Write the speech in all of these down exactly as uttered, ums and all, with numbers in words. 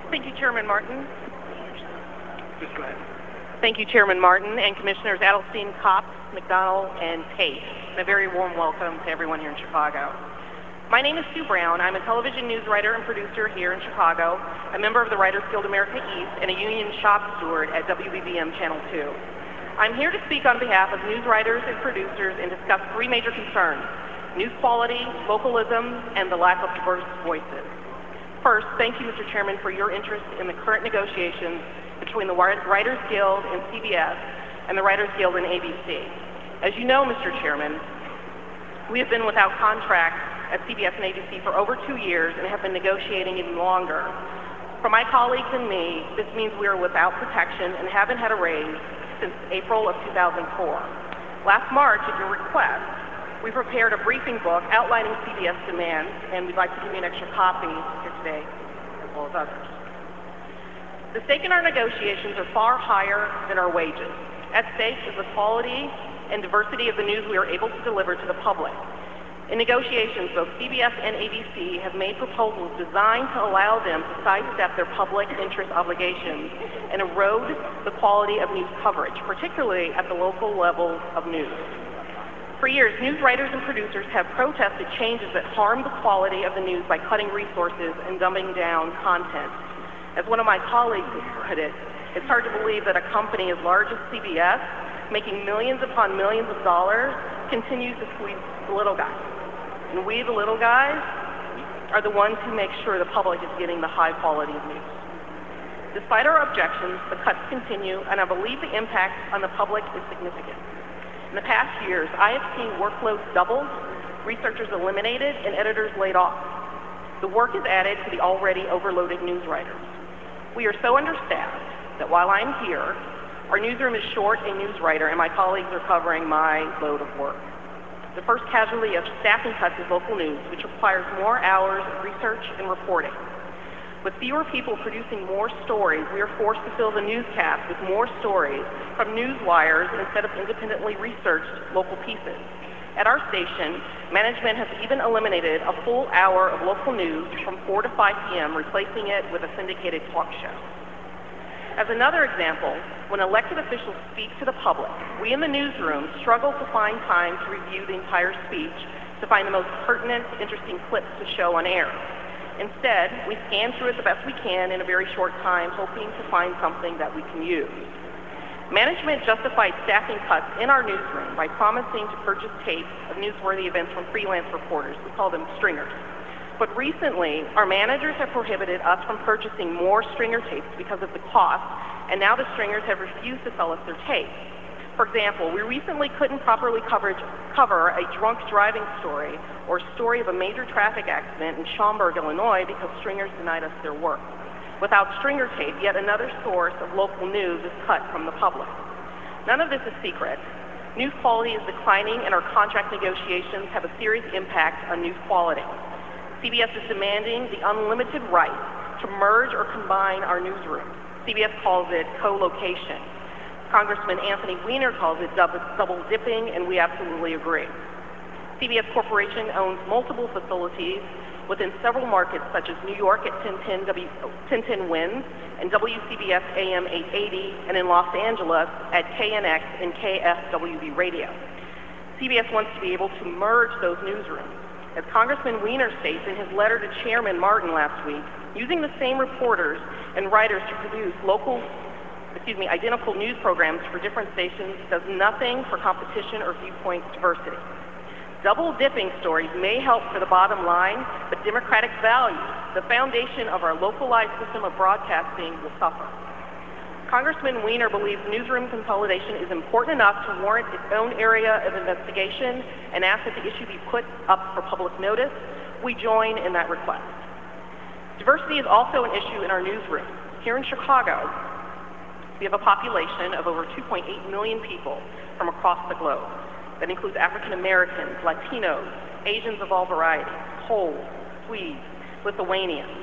Thank you, Chairman Martin. Just go ahead. Thank you, Chairman Martin and Commissioners Adelstein, Kopp, McDonald, and Tate. And a very warm welcome to everyone here in Chicago. My name is Sue Brown. I'm a television news writer and producer here in Chicago, a member of the Writers Guild America East, and a union shop steward at W B B M Channel two. I'm here to speak on behalf of news writers and producers and discuss three major concerns: news quality, localism, and the lack of diverse voices. First, thank you, Mister Chairman, for your interest in the current negotiations between the Writers Guild and C B S and the Writers Guild and A B C. As you know, Mister Chairman, we have been without contracts at C B S and A B C for over two years and have been negotiating even longer. For my colleagues and me, this means we are without protection and haven't had a raise since April of two thousand four. Last March, at your request, we prepared a briefing book outlining C B S demands, and we'd like to give you an extra copy here today, as well as others. The stake in our negotiations are far higher than our wages. At stake is the quality and diversity of the news we are able to deliver to the public. In negotiations, both C B S and A B C have made proposals designed to allow them to sidestep their public interest obligations and erode the quality of news coverage, particularly at the local level of news. For years, news writers and producers have protested changes that harm the quality of the news by cutting resources and dumbing down content. As one of my colleagues put it, it's hard to believe that a company as large as C B S, making millions upon millions of dollars, continues to squeeze the little guys. And we, the little guys, are the ones who make sure the public is getting the high quality of news. Despite our objections, the cuts continue, and I believe the impact on the public is significant. In the past years, I have seen workloads doubled, researchers eliminated, and editors laid off. The work is added to the already overloaded news writers. We are so understaffed that while I'm here, our newsroom is short a news writer, and my colleagues are covering my load of work. The first casualty of staffing cuts is local news, which requires more hours of research and reporting. With fewer people producing more stories, we are forced to fill the newscast with more stories from news wires instead of independently researched local pieces. At our station, management has even eliminated a full hour of local news from four to five p m, replacing it with a syndicated talk show. As another example, when elected officials speak to the public, we in the newsroom struggle to find time to review the entire speech to find the most pertinent, interesting clips to show on air. Instead, we scan through it the best we can in a very short time, hoping to find something that we can use. Management justified staffing cuts in our newsroom by promising to purchase tapes of newsworthy events from freelance reporters. We call them stringers. But recently, our managers have prohibited us from purchasing more stringer tapes because of the cost, and now the stringers have refused to sell us their tapes. For example, we recently couldn't properly coverage, cover a drunk driving story or story of a major traffic accident in Schaumburg, Illinois, because stringers denied us their work. Without stringer tape, yet another source of local news is cut from the public. None of this is secret. News quality is declining, and our contract negotiations have a serious impact on news quality. C B S is demanding the unlimited right to merge or combine our newsrooms. C B S calls it co-location. Congressman Anthony Weiner calls it double, double dipping, and we absolutely agree. C B S Corporation owns multiple facilities within several markets, such as New York at ten ten WINS and W C B S A M eight eighty, and in Los Angeles at K N X and K F W V Radio. C B S wants to be able to merge those newsrooms. As Congressman Weiner states in his letter to Chairman Martin last week, using the same reporters and writers to produce local, excuse me, identical news programs for different stations does nothing for competition or viewpoint diversity. Double-dipping stories may help for the bottom line, but democratic values, the foundation of our localized system of broadcasting, will suffer. Congressman Weiner believes newsroom consolidation is important enough to warrant its own area of investigation and asks that the issue be put up for public notice. We join in that request. Diversity is also an issue in our newsroom. Here in Chicago, we have a population of over two point eight million people from across the globe. That includes African Americans, Latinos, Asians of all varieties, Poles, Swedes, Lithuanians,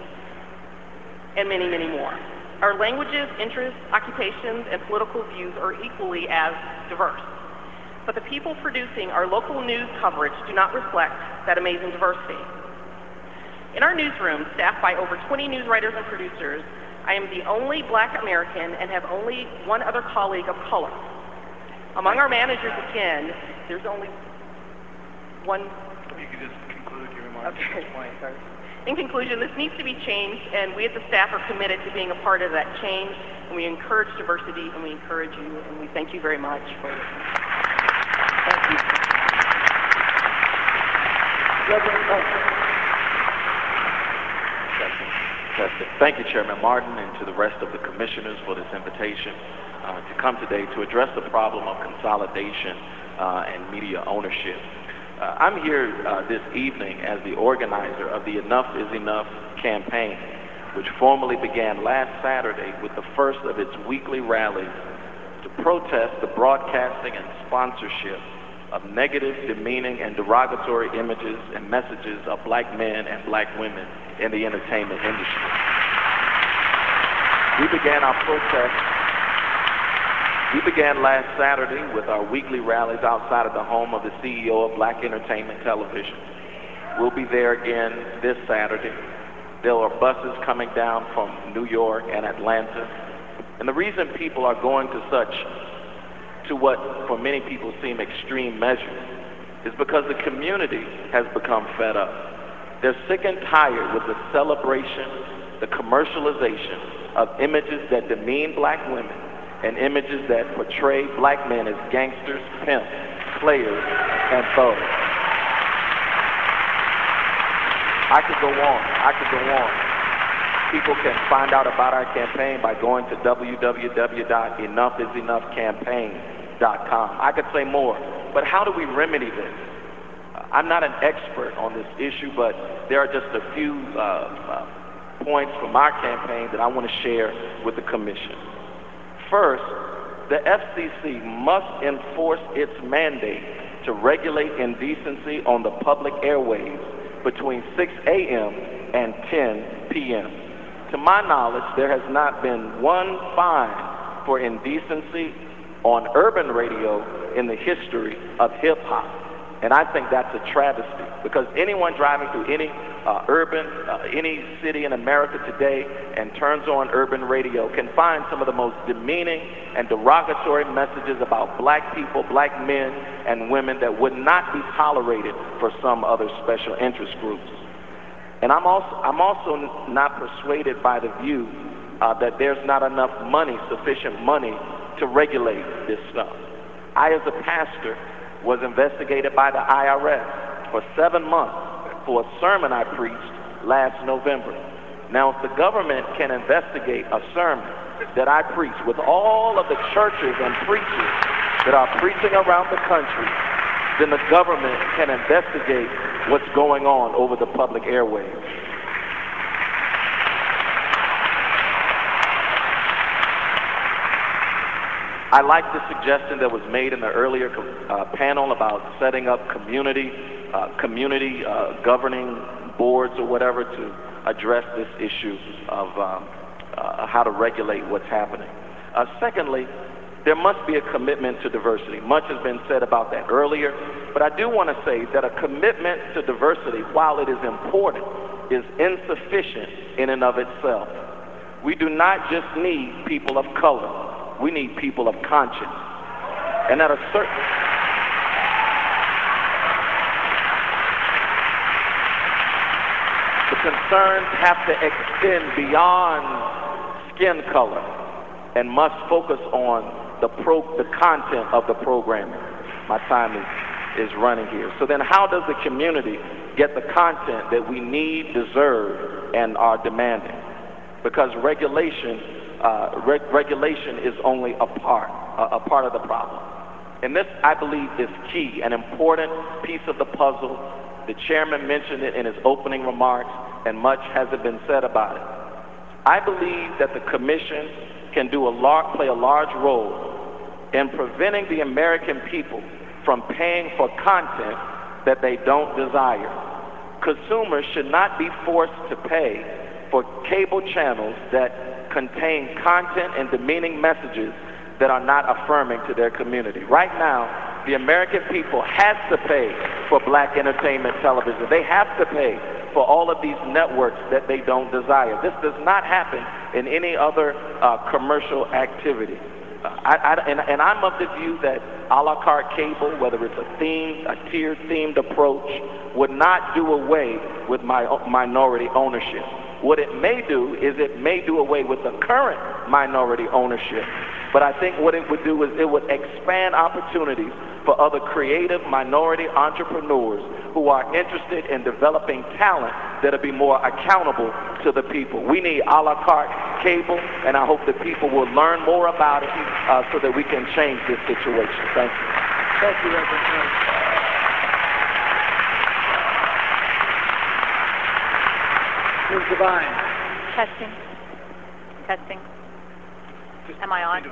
and many, many more. Our languages, interests, occupations, and political views are equally as diverse. But the people producing our local news coverage do not reflect that amazing diversity. In our newsroom, staffed by over twenty news writers and producers, I am the only black American and have only one other colleague of color. Among our managers at Ken, there's only one... You can just conclude your remarks Okay. at this point, sir. In conclusion, this needs to be changed, and we at the staff are committed to being a part of that change, and we encourage diversity, and we encourage you, and we thank you very much for listening. Thank you. Reverend Coates. Testing. Testing. Thank you, Chairman Martin, and to the rest of the commissioners for this invitation uh, to come today to address the problem of consolidation uh, and media ownership. Uh, I'm here uh, this evening as the organizer of the Enough is Enough campaign, which formally began last Saturday with the first of its weekly rallies to protest the broadcasting and sponsorship of negative, demeaning, and derogatory images and messages of black men and black women in the entertainment industry. We began our protest We began last Saturday with our weekly rallies outside of the home of the C E O of Black Entertainment Television. We'll be there again this Saturday. There are buses coming down from New York and Atlanta. And the reason people are going to such, to what for many people seem extreme measures, is because the community has become fed up. They're sick and tired with the celebration, the commercialization of images that demean black women and images that portray black men as gangsters, pimps, players, and thugs. I could go on, I could go on. People can find out about our campaign by going to w w w dot enough is enough campaign dot com. I could say more, but how do we remedy this? I'm not an expert on this issue, but there are just a few uh, uh, points from our campaign that I want to share with the commission. First, the F C C must enforce its mandate to regulate indecency on the public airwaves between six a m and ten p m To my knowledge, there has not been one fine for indecency on urban radio in the history of hip-hop. And I think that's a travesty, because anyone driving through any uh, urban, uh, any city in America today and turns on urban radio can find some of the most demeaning and derogatory messages about black people, black men and women that would not be tolerated for some other special interest groups. And I'm also, I'm also not persuaded by the view uh, that there's not enough money, sufficient money, to regulate this stuff. I, as a pastor, was investigated by the I R S for seven months for a sermon I preached last November. Now, if the government can investigate a sermon that I preached with all of the churches and preachers that are preaching around the country, then the government can investigate what's going on over the public airwaves. I like the suggestion that was made in the earlier uh, panel about setting up community, uh, community uh, governing boards or whatever to address this issue of um, uh, how to regulate what's happening. Uh, secondly, there must be a commitment to diversity. Much has been said about that earlier, but I do want to say that a commitment to diversity, while it is important, is insufficient in and of itself. We do not just need people of color. We need people of conscience. And at a certain... The concerns have to extend beyond skin color and must focus on the, pro the content of the programming. My time is, is running here. So then how does the community get the content that we need, deserve, and are demanding? Because regulation Uh, reg regulation is only a part, uh, a part of the problem. And this, I believe, is key, an important piece of the puzzle. The chairman mentioned it in his opening remarks, and much hasn't been said about it. I believe that the commission can do a lar- play a large role in preventing the American people from paying for content that they don't desire. Consumers should not be forced to pay for cable channels that contain content and demeaning messages that are not affirming to their community. Right now, the American people have to pay for black entertainment television. They have to pay for all of these networks that they don't desire. This does not happen in any other uh, commercial activity. Uh, I, I, and, and I'm of the view that a la carte cable, whether it's a themed, a tiered themed approach, would not do away with my minority ownership. What it may do is it may do away with the current minority ownership, but I think what it would do is it would expand opportunities for other creative minority entrepreneurs who are interested in developing talent that'll be more accountable to the people. We need a la carte cable, and I hope that people will learn more about it uh, so that we can change this situation. Thank you. Thank you, Reverend Curry. Miz Devine. Testing. Testing. Am I on?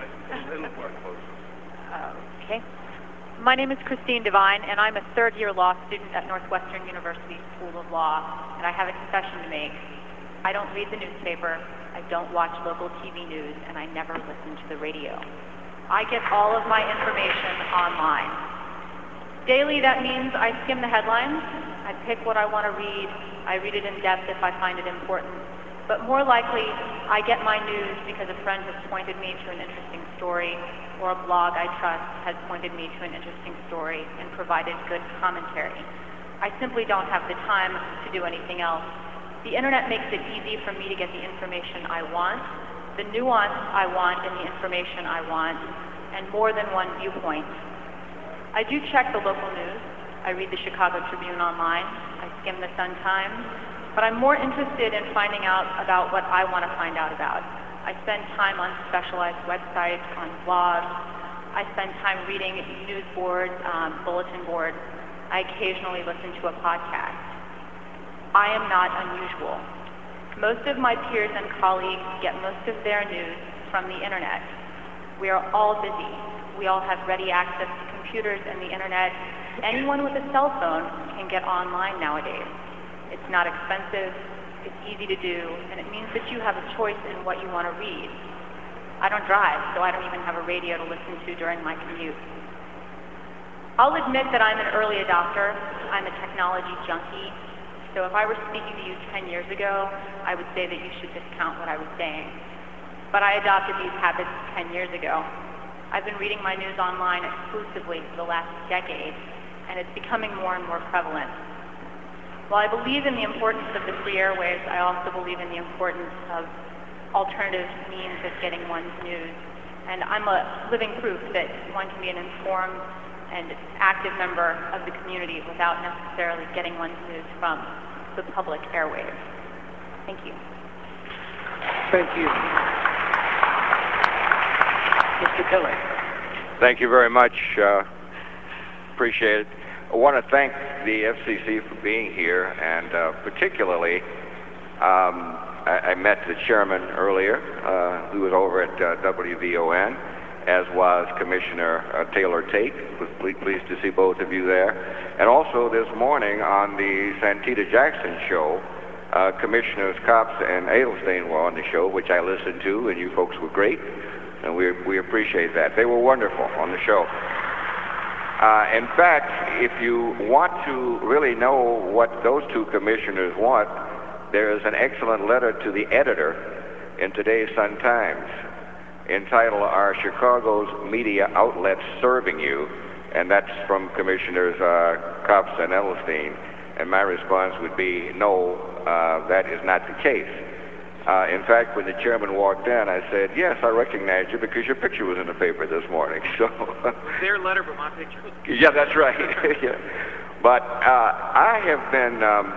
Uh, okay. My name is Christine Devine, and I'm a third-year law student at Northwestern University School of Law, and I have a confession to make. I don't read the newspaper, I don't watch local T V news, and I never listen to the radio. I get all of my information online. Daily, that means I skim the headlines, I pick what I want to read, I read it in depth if I find it important, but more likely, I get my news because a friend has pointed me to an interesting story, or a blog I trust has pointed me to an interesting story and provided good commentary. I simply don't have the time to do anything else. The internet makes it easy for me to get the information I want, the nuance I want in the information I want, and more than one viewpoint. I do check the local news. I read the Chicago Tribune online. I skim the Sun-Times. But I'm more interested in finding out about what I want to find out about. I spend time on specialized websites, on blogs. I spend time reading news boards, um, bulletin boards. I occasionally listen to a podcast. I am not unusual. Most of my peers and colleagues get most of their news from the internet. We are all busy. We all have ready access to computers and the internet. Anyone with a cell phone can get online nowadays. It's not expensive, it's easy to do, and it means that you have a choice in what you want to read. I don't drive, so I don't even have a radio to listen to during my commute. I'll admit that I'm an early adopter. I'm a technology junkie. So if I were speaking to you ten years ago, I would say that you should discount what I was saying. But I adopted these habits ten years ago. I've been reading my news online exclusively for the last decade, and it's becoming more and more prevalent. While I believe in the importance of the free airwaves, I also believe in the importance of alternative means of getting one's news. And I'm a living proof that one can be an informed and active member of the community without necessarily getting one's news from the public airwaves. Thank you. Thank you. Mister Kelly. Thank you very much. Uh, appreciate it. I want to thank the F C C for being here, and uh, particularly, um, I, I met the chairman earlier, uh, who was over at uh, W V O N, as was Commissioner uh, Taylor Tate. Was ple- pleased to see both of you there. And also this morning on the Santita Jackson show, uh, Commissioners Copps and Adelstein were on the show, which I listened to, and you folks were great, and we we appreciate that. They were wonderful on the show. Uh, in fact, if you want to really know what those two commissioners want, there is an excellent letter to the editor in today's Sun-Times entitled "Are Chicago's Media Outlets Serving You?" And that's from Commissioners uh, Copps and Edelstein. And my response would be, no, uh, that is not the case. Uh, in fact, when the chairman walked in, I said, yes, I recognize you because your picture was in the paper this morning. So Their letter, but my picture. yeah, that's right. Yeah. But uh, I have been um,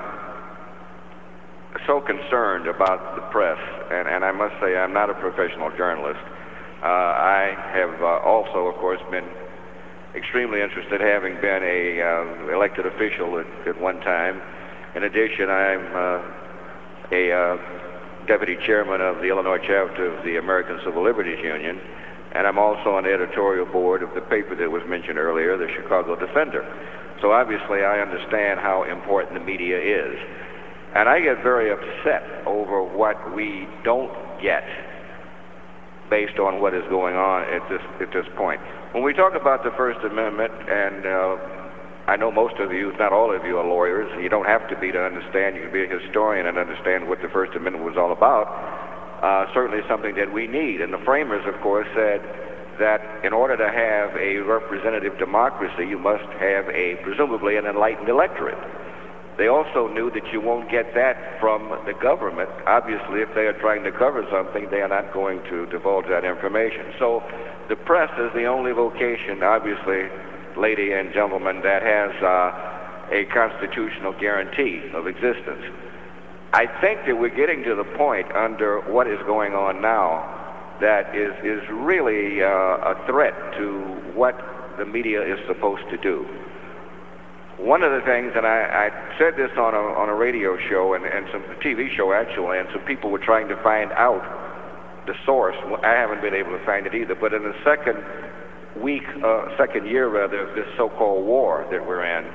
so concerned about the press, and, and I must say I'm not a professional journalist. Uh, I have uh, also, of course, been extremely interested, having been a uh, elected official at, at one time. In addition, I'm uh, a uh, deputy chairman of the Illinois chapter of the American Civil Liberties Union, and I'm also on the editorial board of the paper that was mentioned earlier, the Chicago Defender. So obviously I understand how important the media is. And I get very upset over what we don't get based on what is going on at this at this point. When we talk about the First Amendment and uh, I know most of you, not all of you, are lawyers. You don't have to be to understand. You can be a historian and understand what the First Amendment was all about. Uh, certainly something that we need. And the framers, of course, said that in order to have a representative democracy, you must have a, presumably, an enlightened electorate. They also knew that you won't get that from the government. Obviously, if they are trying to cover something, they are not going to divulge that information. So the press is the only vocation, obviously, lady and gentlemen, that has uh, a constitutional guarantee of existence. I think that we're getting to the point under what is going on now that is, is really uh, a threat to what the media is supposed to do. One of the things, and I, I said this on a, on a radio show and, and some T V show actually, and some people were trying to find out the source. I haven't been able to find it either, but in the second week, uh, second year rather, of this so-called war that we're in,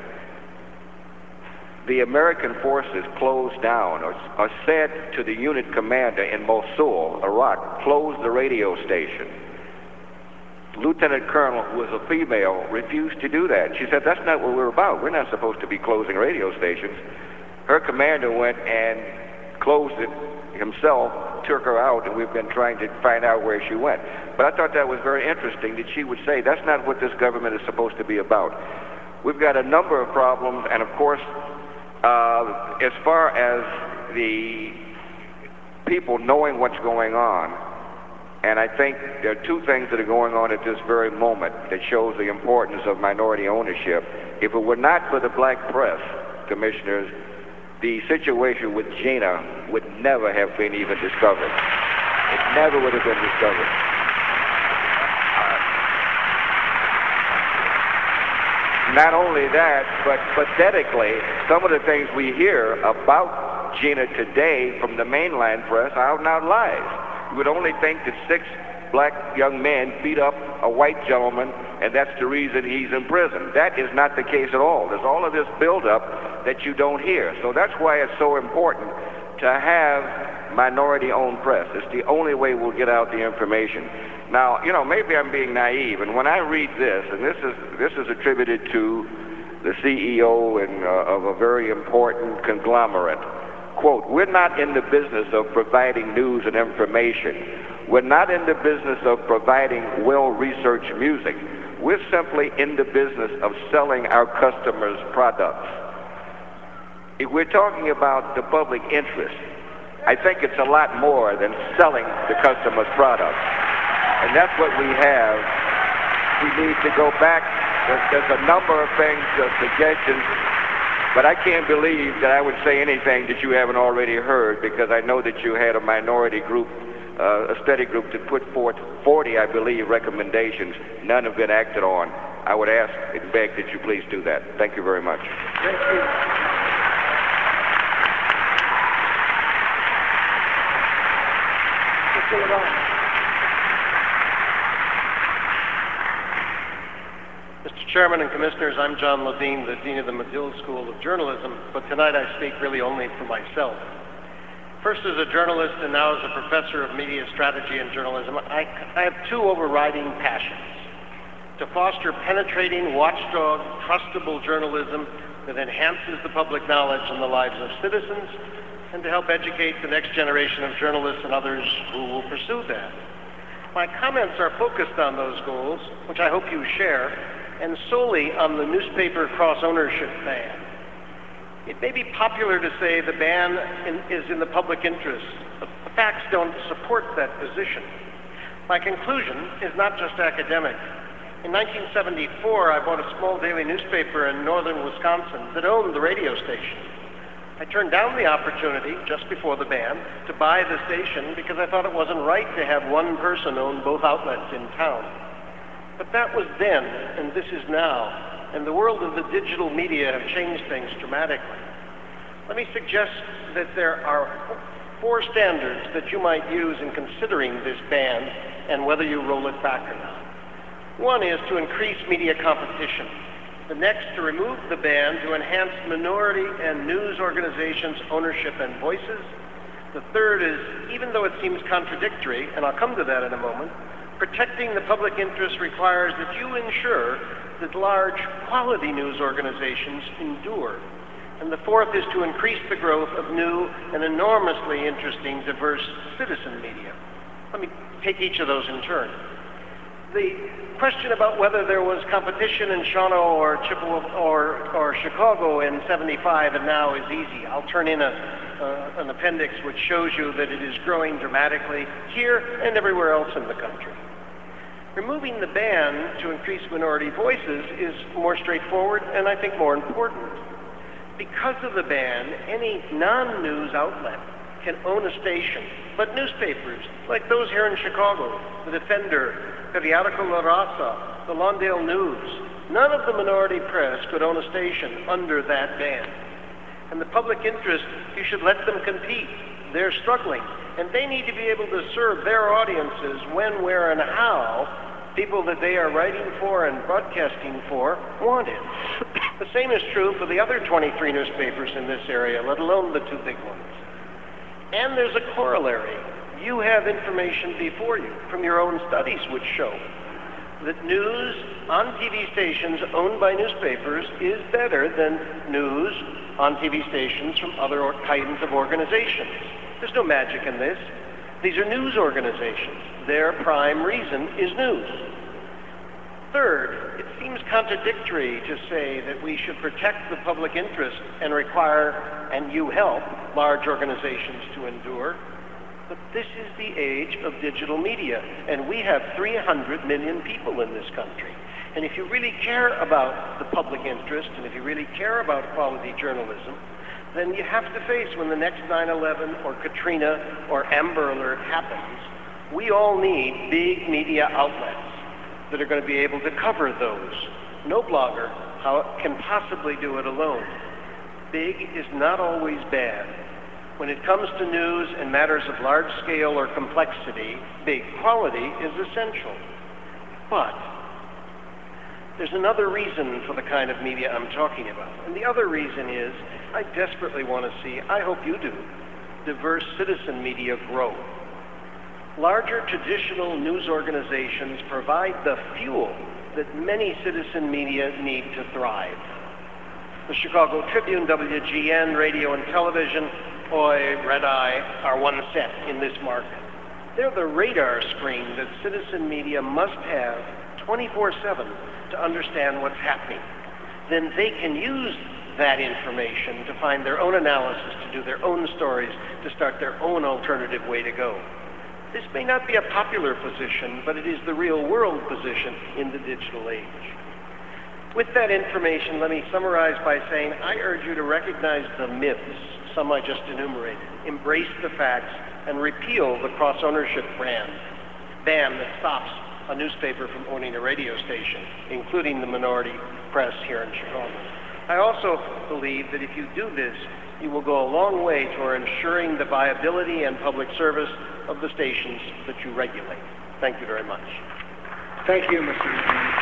the American forces closed down, or, or said to the unit commander in Mosul, Iraq, close the radio station. Lieutenant Colonel, who was a female, refused to do that. She said, that's not what we're about. We're not supposed to be closing radio stations. Her commander went and closed it himself, took her out, and we've been trying to find out where she went. But I thought that was very interesting that she would say, that's not what this government is supposed to be about. We've got a number of problems, and of course, uh, as far as the people knowing what's going on, and I think there are two things that are going on at this very moment that shows the importance of minority ownership. If it were not for the black press, commissioners, the situation with Gina would never have been even discovered. It never would have been discovered. Uh, not only that, but pathetically, some of the things we hear about Gina today from the mainland press are out and out lies. You would only think that six black young men beat up a white gentleman, and that's the reason he's in prison. That is not the case at all. There's all of this buildup that you don't hear. So that's why it's so important to have minority-owned press. It's the only way we'll get out the information. Now, you know, maybe I'm being naive, and when I read this, and this is this is attributed to the C E O and, uh, of a very important conglomerate. Quote, we're not in the business of providing news and information. We're not in the business of providing well-researched music. We're simply in the business of selling our customers' products. If we're talking about the public interest, I think it's a lot more than selling the customer's products. And that's what we have. We need to go back. There's, there's a number of things, uh, suggestions, but I can't believe that I would say anything that you haven't already heard, because I know that you had a minority group, uh, a study group, to put forth forty, I believe, recommendations. None have been acted on. I would ask and beg that you please do that. Thank you very much. Thank you. Mister Levine. Mister Chairman and Commissioners, I'm John Levine, the Dean of the Medill School of Journalism, but tonight I speak really only for myself. First as a journalist and now as a professor of media strategy and journalism, I, I have two overriding passions: to foster penetrating, watchdog, trustable journalism that enhances the public knowledge and the lives of citizens, and to help educate the next generation of journalists and others who will pursue that. My comments are focused on those goals, which I hope you share, and solely on the newspaper cross-ownership ban. It may be popular to say the ban in, is in the public interest, but the facts don't support that position. My conclusion is not just academic. In nineteen seventy-four, I bought a small daily newspaper in northern Wisconsin that owned the radio station. I turned down the opportunity just before the ban to buy the station because I thought it wasn't right to have one person own both outlets in town. But that was then, and this is now, and the world of the digital media have changed things dramatically. Let me suggest that there are four standards that you might use in considering this ban and whether you roll it back or not. One is to increase media competition. The next, to remove the ban to enhance minority and news organizations' ownership and voices. The third is, even though it seems contradictory, and I'll come to that in a moment, Protecting the public interest requires that you ensure that large quality news organizations endure. And the fourth is to increase the growth of new and enormously interesting diverse citizen media. Let me take each of those in turn. The question about whether there was competition in Shawano or Chippewa or, or Chicago in seventy-five and now is easy. I'll turn in a, uh, an appendix which shows you that it is growing dramatically here and everywhere else in the country. Removing the ban to increase minority voices is more straightforward and I think more important. Because of the ban, any non-news outlet can own a station, but newspapers, like those here in Chicago, The Defender, Periodico La Raza, the Lawndale News, none of the minority press could own a station under that ban. And the public interest, you should let them compete. They're struggling, and they need to be able to serve their audiences when, where, and how people that they are writing for and broadcasting for want it. The same is true for the other twenty-three newspapers in this area, let alone the two big ones. And there's a corollary. You have information before you from your own studies which show that news on T V stations owned by newspapers is better than news on T V stations from other or kinds of organizations. There's no magic in this. These are news organizations. Their prime reason is news. Third, it seems contradictory to say that we should protect the public interest and require, and you help, large organizations to endure. But this is the age of digital media, and we have three hundred million people in this country. And if you really care about the public interest, and if you really care about quality journalism, then you have to face when the next nine eleven or Katrina or Amber Alert happens, we all need big media outlets that are going to be able to cover those. No blogger can possibly do it alone. Big is not always bad. When it comes to news and matters of large scale or complexity, big quality is essential. But there's another reason for the kind of media I'm talking about. And the other reason is I desperately want to see, I hope you do, diverse citizen media grow. Larger traditional news organizations provide the fuel that many citizen media need to thrive. The Chicago Tribune, W G N, radio and television, O I, Red Eye are one set in this market. They're the radar screen that citizen media must have twenty-four seven to understand what's happening. Then they can use that information to find their own analysis, to do their own stories, to start their own alternative way to go. This may not be a popular position, but it is the real world position in the digital age. With that information, let me summarize by saying I urge you to recognize the myths, some I just enumerated, embrace the facts, and repeal the cross-ownership ban, ban that stops a newspaper from owning a radio station, including the minority press here in Chicago. I also believe that if you do this, you will go a long way toward ensuring the viability and public service of the stations that you regulate. Thank you very much. Thank you, Mister Levine.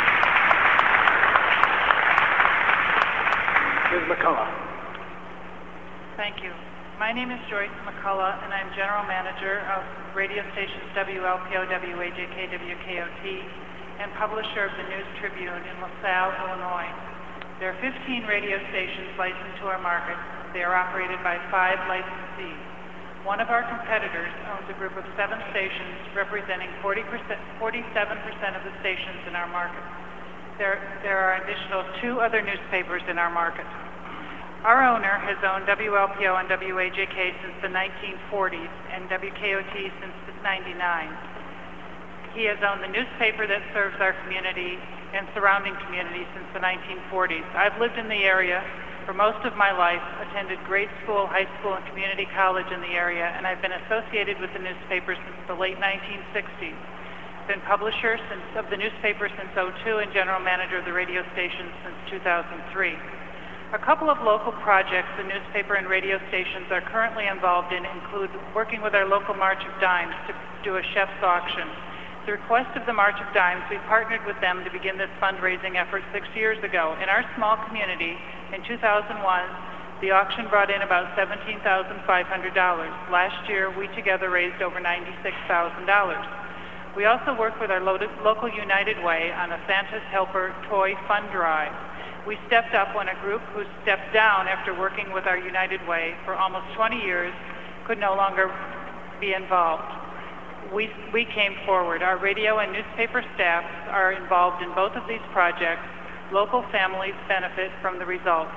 Miz McCullough. Thank you. My name is Joyce McCullough, and I'm General Manager of radio stations W L P O, W A J K, W K O T, and publisher of the News Tribune in LaSalle, Illinois. There are fifteen radio stations licensed to our market. They are operated by five licensees. One of our competitors owns a group of seven stations representing forty percent, forty-seven percent of the stations in our market. There, there are additional two other newspapers in our market. Our owner has owned W L P O and W A J K since the nineteen forties and W K O T since ninety-nine. He has owned the newspaper that serves our community and surrounding communities since the nineteen forties. I've lived in the area for most of my life, attended grade school, high school, and community college in the area, and I've been associated with the newspaper since the late nineteen sixties. Been publisher since, of the newspaper since oh two and general manager of the radio station since two thousand three. A couple of local projects the newspaper and radio stations are currently involved in include working with our local March of Dimes to do a chef's auction. At the request of the March of Dimes, we partnered with them to begin this fundraising effort six years ago. In our small community, in two thousand one, the auction brought in about seventeen thousand five hundred dollars. Last year, we together raised over ninety-six thousand dollars. We also work with our lo- local United Way on a Santa's Helper Toy Fund Drive. We stepped up when a group who stepped down after working with our United Way for almost twenty years could no longer be involved. We, we came forward. Our radio and newspaper staffs are involved in both of these projects. Local families benefit from the results.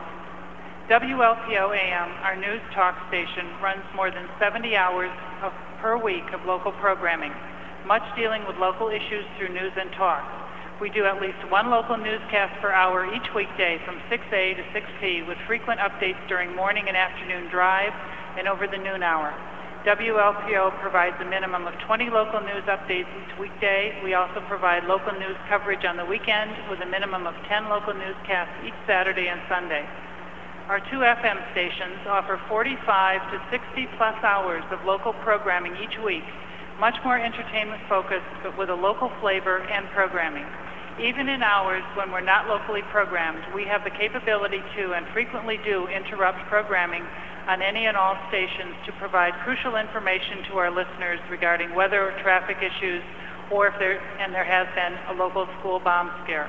W L P O A M, our news talk station, runs more than seventy hours of, per week of local programming, much dealing with local issues through news and talk. We do at least one local newscast per hour each weekday from six A to six P with frequent updates during morning and afternoon drive and over the noon hour. W L P O provides a minimum of twenty local news updates each weekday. We also provide local news coverage on the weekend with a minimum of ten local newscasts each Saturday and Sunday. Our two F M stations offer forty-five to sixty plus hours of local programming each week, much more entertainment focused but with a local flavor and programming. Even in hours when we're not locally programmed, we have the capability to and frequently do interrupt programming on any and all stations to provide crucial information to our listeners regarding weather or traffic issues, or if there, and there has been a local school bomb scare.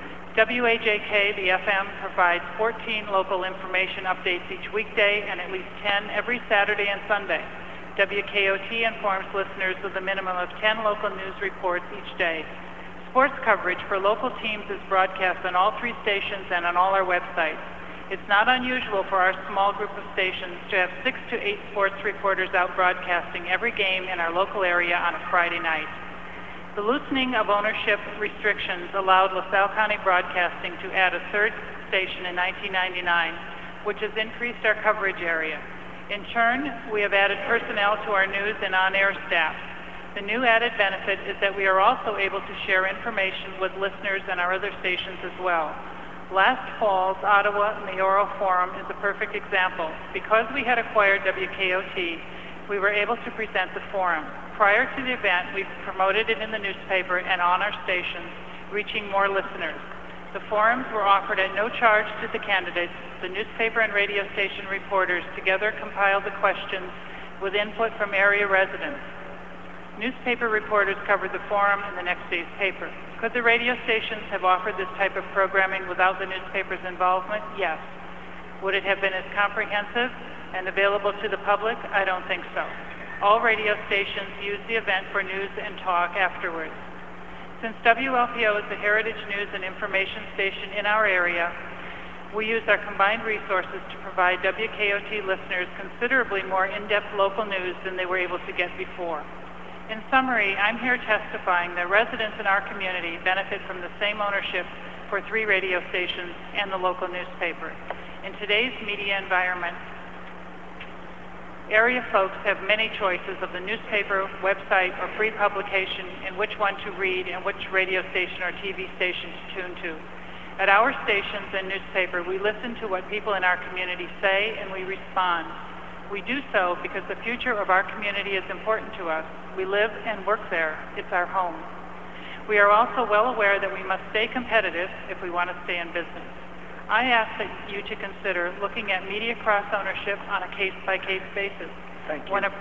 W A J K, the F M, provides fourteen local information updates each weekday and at least ten every Saturday and Sunday. W K O T informs listeners with a minimum of ten local news reports each day. Sports coverage for local teams is broadcast on all three stations and on all our websites. It's not unusual for our small group of stations to have six to eight sports reporters out broadcasting every game in our local area on a Friday night. The loosening of ownership restrictions allowed LaSalle County Broadcasting to add a third station in nineteen ninety-nine, which has increased our coverage area. In turn, we have added personnel to our news and on-air staff. The new added benefit is that we are also able to share information with listeners and our other stations as well. Last fall's Ottawa Mayoral Forum is a perfect example. Because we had acquired W K O T, we were able to present the forum. Prior to the event, we promoted it in the newspaper and on our stations, reaching more listeners. The forums were offered at no charge to the candidates. The newspaper and radio station reporters together compiled the questions with input from area residents. Newspaper reporters covered the forum in the next day's paper. Could the radio stations have offered this type of programming without the newspaper's involvement? Yes. Would it have been as comprehensive and available to the public? I don't think so. All radio stations use the event for news and talk afterwards. Since W L P O is the heritage news and information station in our area, we use our combined resources to provide W K O T listeners considerably more in-depth local news than they were able to get before. In summary, I'm here testifying that residents in our community benefit from the same ownership for three radio stations and the local newspaper. In today's media environment, area folks have many choices of the newspaper, website, or free publication in which one to read and which radio station or T V station to tune to. At our stations and newspaper, we listen to what people in our community say and we respond. We do so because the future of our community is important to us. We live and work there. It's our home. We are also well aware that we must stay competitive if we want to stay in business. I ask that you to consider looking at media cross-ownership on a case-by-case basis. Thank you. When a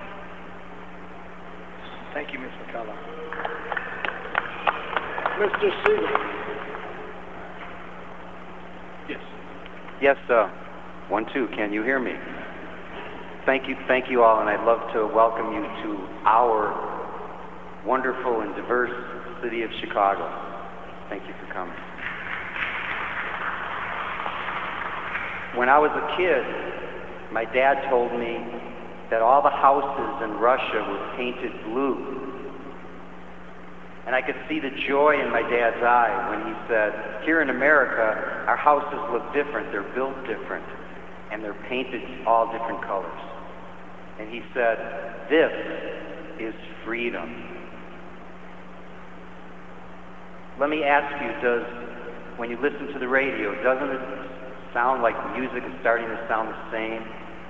Thank you, Miz McCullough. Mister Siegel. Yes. Yes, uh, one, two, can you hear me? Thank you, thank you all, and I'd love to welcome you to our wonderful and diverse city of Chicago. Thank you for coming. When I was a kid, my dad told me that all the houses in Russia were painted blue. And I could see the joy in my dad's eye when he said, here in America, our houses look different, they're built different, and they're painted all different colors. And he said, this is freedom. Let me ask you, does, when you listen to the radio, doesn't it sound like music is starting to sound the same?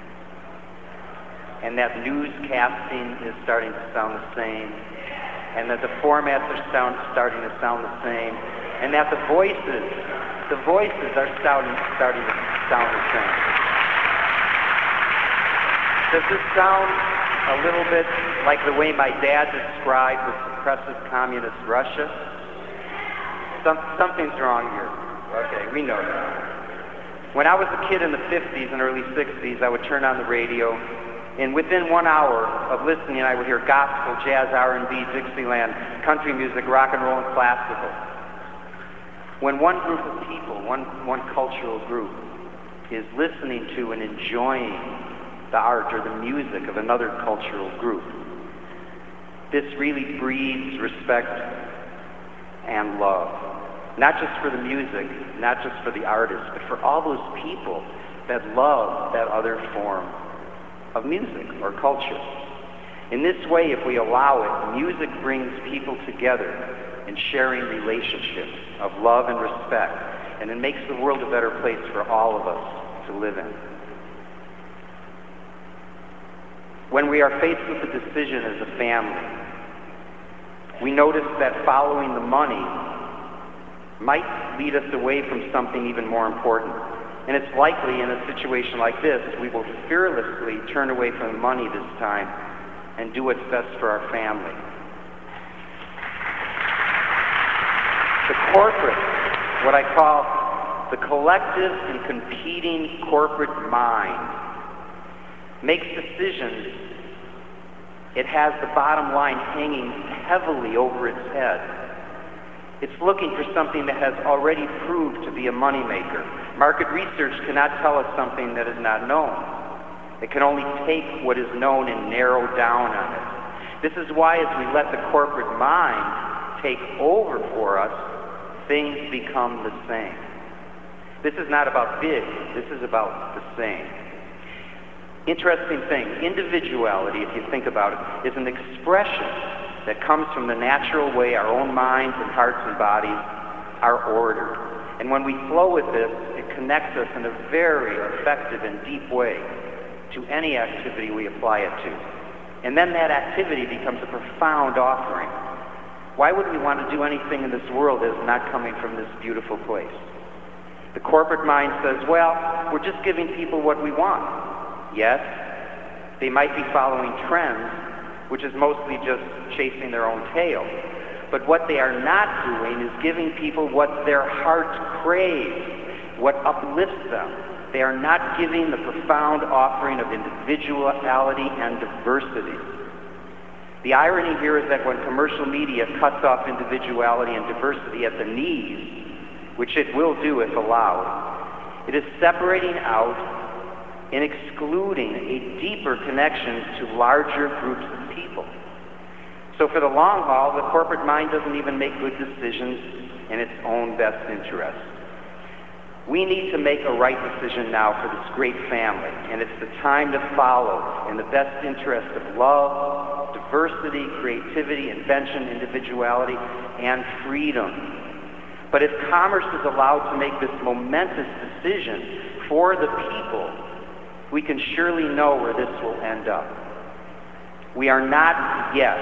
And that newscasting is starting to sound the same? And that the formats are sound, starting to sound the same? And that the voices, the voices are starting, starting to sound the same? Does this sound, a little bit like the way my dad described the suppressive communist Russia? Some, something's wrong here. Okay, we know that. When I was a kid in the fifties and early sixties, I would turn on the radio, and within one hour of listening, I would hear gospel, jazz, R and B, Dixieland, country music, rock and roll, and classical. When one group of people, one, one cultural group, is listening to and enjoying the art or the music of another cultural group, this really breeds respect and love. Not just for the music, not just for the artist, but for all those people that love that other form of music or culture. In this way, if we allow it, music brings people together in sharing relationships of love and respect, and it makes the world a better place for all of us to live in. When we are faced with a decision as a family, we notice that following the money might lead us away from something even more important. And it's likely in a situation like this, we will fearlessly turn away from the money this time and do what's best for our family. The corporate, what I call the collective and competing corporate mind, makes decisions. It has the bottom line hanging heavily over its head. It's looking for something that has already proved to be a moneymaker. Market research cannot tell us something that is not known. It can only take what is known and narrow down on it. This is why as we let the corporate mind take over for us, things become the same. This is not about big, this is about the same. Interesting thing, individuality, if you think about it, is an expression that comes from the natural way our own minds and hearts and bodies are ordered. And when we flow with this, it connects us in a very effective and deep way to any activity we apply it to. And then that activity becomes a profound offering. Why would we want to do anything in this world that is not coming from this beautiful place? The corporate mind says, well, we're just giving people what we want. Yes, they might be following trends, which is mostly just chasing their own tail. But what they are not doing is giving people what their hearts crave, what uplifts them. They are not giving the profound offering of individuality and diversity. The irony here is that when commercial media cuts off individuality and diversity at the knees, which it will do if allowed, it is separating out and excluding a deeper connection to larger groups of people. So for the long haul, the corporate mind doesn't even make good decisions in its own best interest. We need to make a right decision now for this great family, and it's the time to follow in the best interest of love, diversity, creativity, invention, individuality, and freedom. But if commerce is allowed to make this momentous decision for the people, we can surely know where this will end up. We are not yet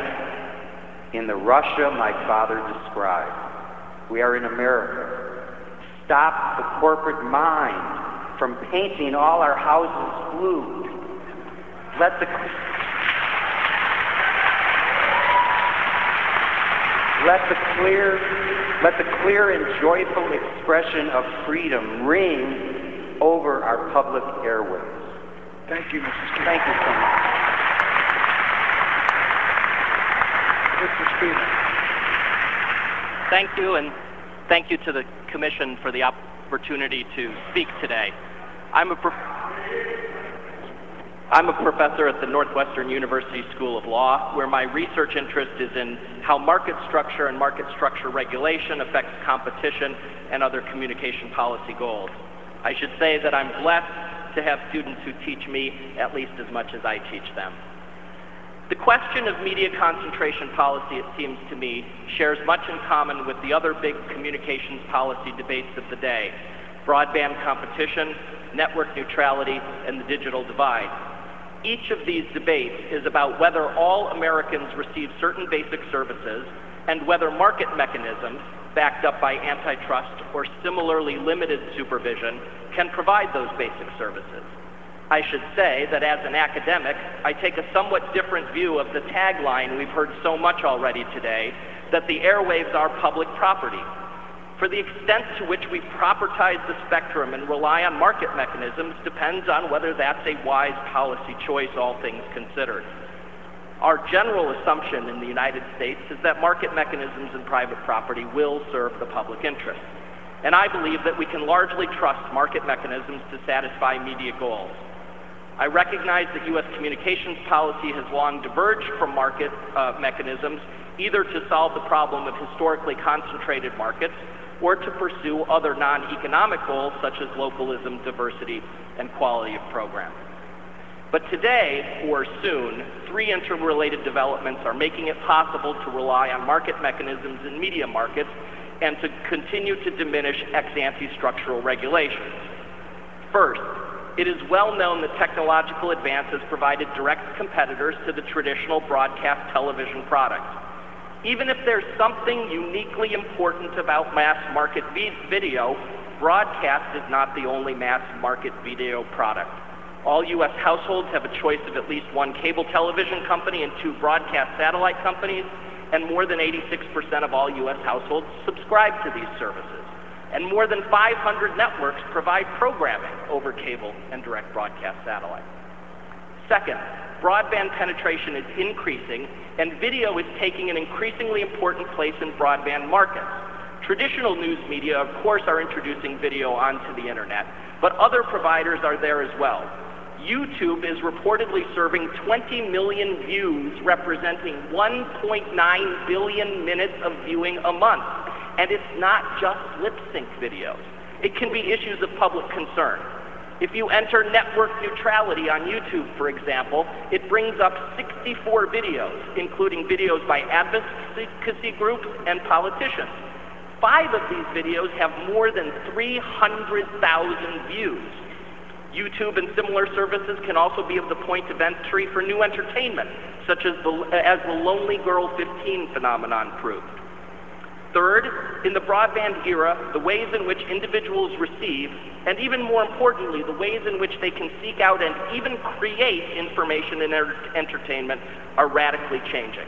in the Russia my father described. We are in America. Stop the corporate mind from painting all our houses blue. Let the let the clear let the clear and joyful expression of freedom ring over our public airways. Thank you, Mister Speaker. Thank you so much. Mister Speaker. Thank you, and thank you to the Commission for the opportunity to speak today. I'm a, prof I'm a professor at the Northwestern University School of Law, where my research interest is in how market structure and market structure regulation affects competition and other communication policy goals. I should say that I'm blessed to have students who teach me at least as much as I teach them. The question of media concentration policy, it seems to me, shares much in common with the other big communications policy debates of the day: broadband competition, network neutrality, and the digital divide. Each of these debates is about whether all Americans receive certain basic services and whether market mechanisms, backed up by antitrust or similarly limited supervision, can provide those basic services. I should say that as an academic, I take a somewhat different view of the tagline we've heard so much already today, that the airwaves are public property. For the extent to which we propertize the spectrum and rely on market mechanisms depends on whether that's a wise policy choice, all things considered. Our general assumption in the United States is that market mechanisms and private property will serve the public interest. And I believe that we can largely trust market mechanisms to satisfy media goals. I recognize that U S communications policy has long diverged from market uh, mechanisms, either to solve the problem of historically concentrated markets or to pursue other non-economic goals such as localism, diversity, and quality of programming. But today, or soon, three interrelated developments are making it possible to rely on market mechanisms in media markets and to continue to diminish ex-ante structural regulations. First, it is well known that technological advances provided direct competitors to the traditional broadcast television product. Even if there's something uniquely important about mass market video, broadcast is not the only mass market video product. All U S households have a choice of at least one cable television company and two broadcast satellite companies, and more than eighty-six percent of all U S households subscribe to these services. And more than five hundred networks provide programming over cable and direct broadcast satellite. Second, broadband penetration is increasing, and video is taking an increasingly important place in broadband markets. Traditional news media, of course, are introducing video onto the internet, but other providers are there as well. YouTube is reportedly serving twenty million views, representing one point nine billion minutes of viewing a month. And it's not just lip sync videos. It can be issues of public concern. If you enter network neutrality on YouTube, for example, it brings up sixty-four videos, including videos by advocacy groups and politicians. Five of these videos have more than three hundred thousand views. YouTube and similar services can also be of the point of entry for new entertainment, such as the, as the Lonely Girl fifteen phenomenon proved. Third, in the broadband era, the ways in which individuals receive, and even more importantly, the ways in which they can seek out and even create information and entertainment are radically changing.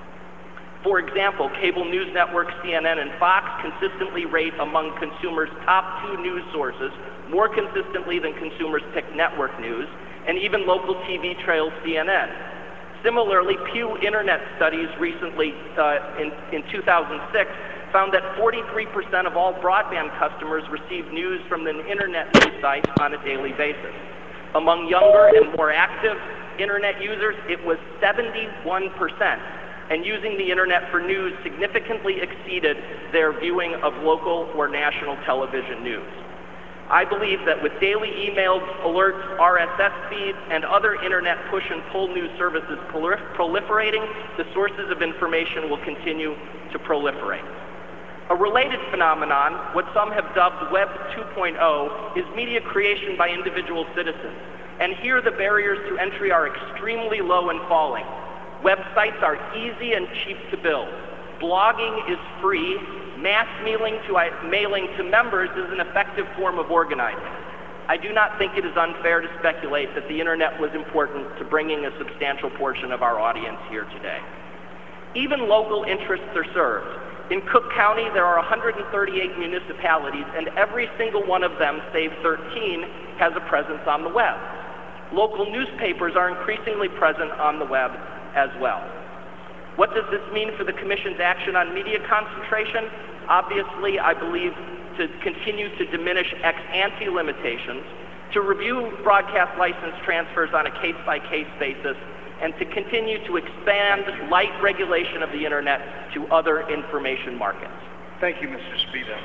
For example, cable news networks C N N and Fox consistently rate among consumers' top two news sources, more consistently than consumers pick network news, and even local T V trails C N N. Similarly, Pew Internet Studies recently, uh, in, in two thousand six, found that forty-three percent of all broadband customers receive news from the internet news site on a daily basis. Among younger and more active internet users, it was seventy-one percent. And using the internet for news significantly exceeded their viewing of local or national television news. I believe that with daily emails, alerts, R S S feeds, and other internet push and pull news services proliferating, the sources of information will continue to proliferate. A related phenomenon, what some have dubbed Web two point oh, is media creation by individual citizens. And here the barriers to entry are extremely low and falling. Websites are easy and cheap to build. Blogging is free. Mass mailing to, uh, mailing to members is an effective form of organizing. I do not think it is unfair to speculate that the internet was important to bringing a substantial portion of our audience here today. Even local interests are served. In Cook County, there are one hundred thirty-eight municipalities, and every single one of them, save thirteen, has a presence on the web. Local newspapers are increasingly present on the web as well. What does this mean for the Commission's action on media concentration? Obviously, I believe to continue to diminish ex-ante limitations, to review broadcast license transfers on a case-by-case basis, and to continue to expand light regulation of the internet to other information markets. Thank you, Mister Speedo.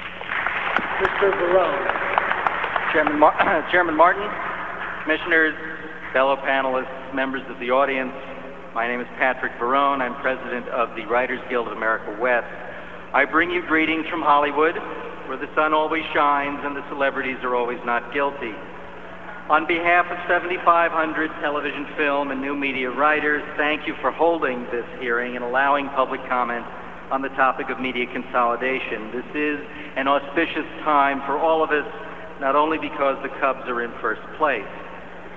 Mister Barone. Chairman, Mar Chairman Martin, Commissioners, fellow panelists, members of the audience, my name is Patrick Barone. I'm president of the Writers Guild of America West. I bring you greetings from Hollywood, where the sun always shines and the celebrities are always not guilty. On behalf of seventy-five hundred television, film, and new media writers, thank you for holding this hearing and allowing public comment on the topic of media consolidation. This is an auspicious time for all of us, not only because the Cubs are in first place.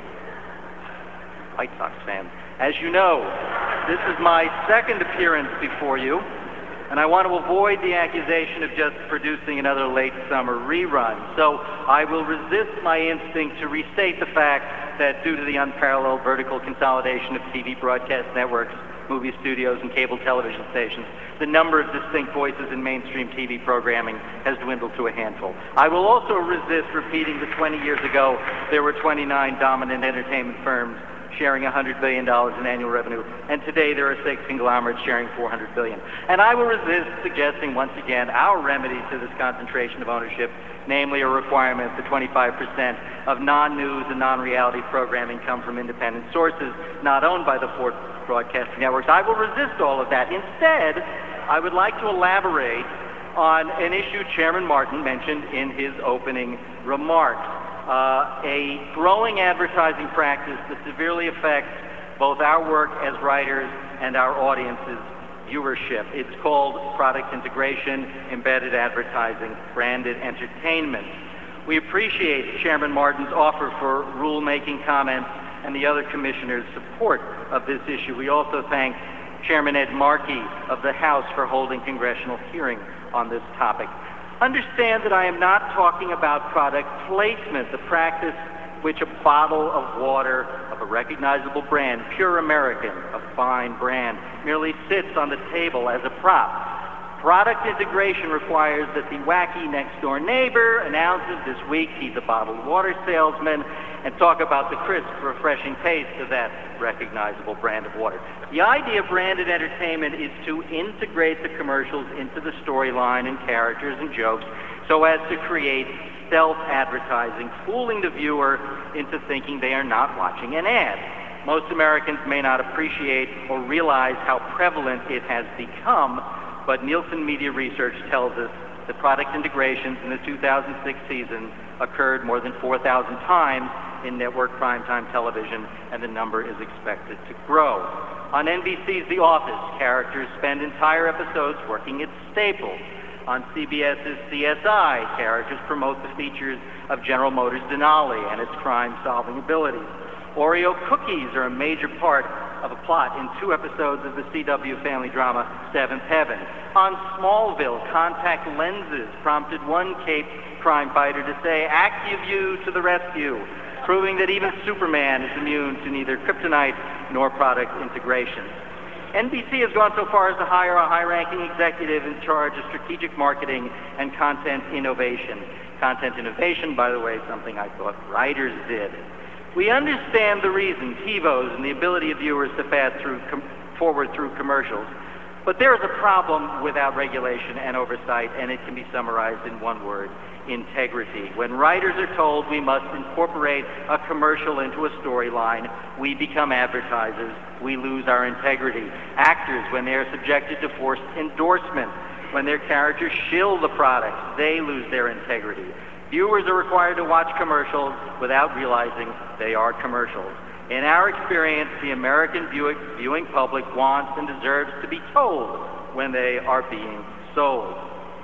White Sox fan. As you know, this is my second appearance before you, and I want to avoid the accusation of just producing another late summer rerun. So I will resist my instinct to restate the fact that due to the unparalleled vertical consolidation of T V broadcast networks, movie studios, and cable television stations, the number of distinct voices in mainstream T V programming has dwindled to a handful. I will also resist repeating that twenty years ago there were twenty-nine dominant entertainment firms sharing one hundred billion dollars in annual revenue, and today there are six conglomerates sharing four hundred billion dollars. And I will resist suggesting once again our remedy to this concentration of ownership, namely a requirement that twenty-five percent of non-news and non-reality programming come from independent sources not owned by the four broadcasting networks. I will resist all of that. Instead, I would like to elaborate on an issue Chairman Martin mentioned in his opening remarks. Uh, a growing advertising practice that severely affects both our work as writers and our audience's viewership. It's called product integration, embedded advertising, branded entertainment. We appreciate Chairman Martin's offer for rulemaking comments and the other commissioners' support of this issue. We also thank Chairman Ed Markey of the House for holding congressional hearing on this topic. Understand that I am not talking about product placement, the practice which a bottle of water of a recognizable brand, Pure American, a fine brand, merely sits on the table as a prop. Product integration requires that the wacky next-door neighbor announces this week he's a bottled water salesman and talk about the crisp, refreshing taste of that recognizable brand of water. The idea of branded entertainment is to integrate the commercials into the storyline and characters and jokes so as to create self-advertising, fooling the viewer into thinking they are not watching an ad. Most Americans may not appreciate or realize how prevalent it has become, but Nielsen Media Research tells us that product integrations in the two thousand six season occurred more than four thousand times in network primetime television, and the number is expected to grow. On N B C's The Office, characters spend entire episodes working at Staples. On CBS's C S I, characters promote the features of General Motors Denali and its crime-solving abilities. Oreo cookies are a major part of a plot in two episodes of the C W family drama Seventh Heaven. On Smallville, contact lenses prompted one Cape crime fighter to say, "AccuView to the rescue," proving that even Superman is immune to neither kryptonite nor product integration. N B C has gone so far as to hire a high-ranking executive in charge of strategic marketing and content innovation. Content innovation, by the way, is something I thought writers did. We understand the reason, TiVos, and the ability of viewers to fast through com- forward through commercials. But there is a problem without regulation and oversight, and it can be summarized in one word: integrity. When writers are told we must incorporate a commercial into a storyline, we become advertisers. We lose our integrity. Actors, when they are subjected to forced endorsement, when their characters shill the product, they lose their integrity. Viewers are required to watch commercials without realizing they are commercials. In our experience, the American view- viewing public wants and deserves to be told when they are being sold.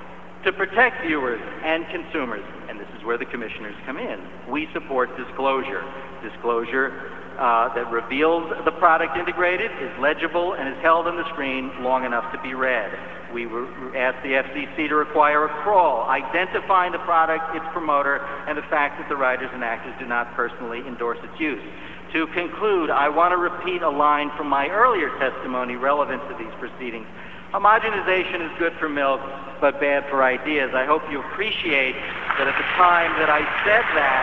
To protect viewers and consumers, and this is where the commissioners come in, we support disclosure. Disclosure uh, that reveals the product integrated, is legible, and is held on the screen long enough to be read. We ask the F C C to require a crawl identifying the product, its promoter, and the fact that the writers and actors do not personally endorse its use. To conclude, I want to repeat a line from my earlier testimony relevant to these proceedings. Homogenization is good for milk, but bad for ideas. I hope you appreciate that at the time that I said that,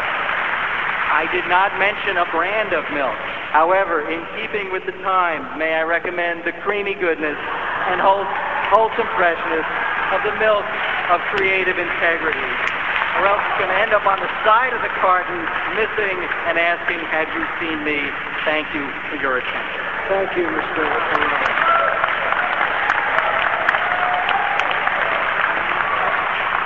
I did not mention a brand of milk. However, in keeping with the times, may I recommend the creamy goodness and wholesome freshness of the milk of creative integrity. Or else it's going to end up on the side of the carton, missing and asking, "Have you seen me?" Thank you for your attention. Thank you, Mister Perrone.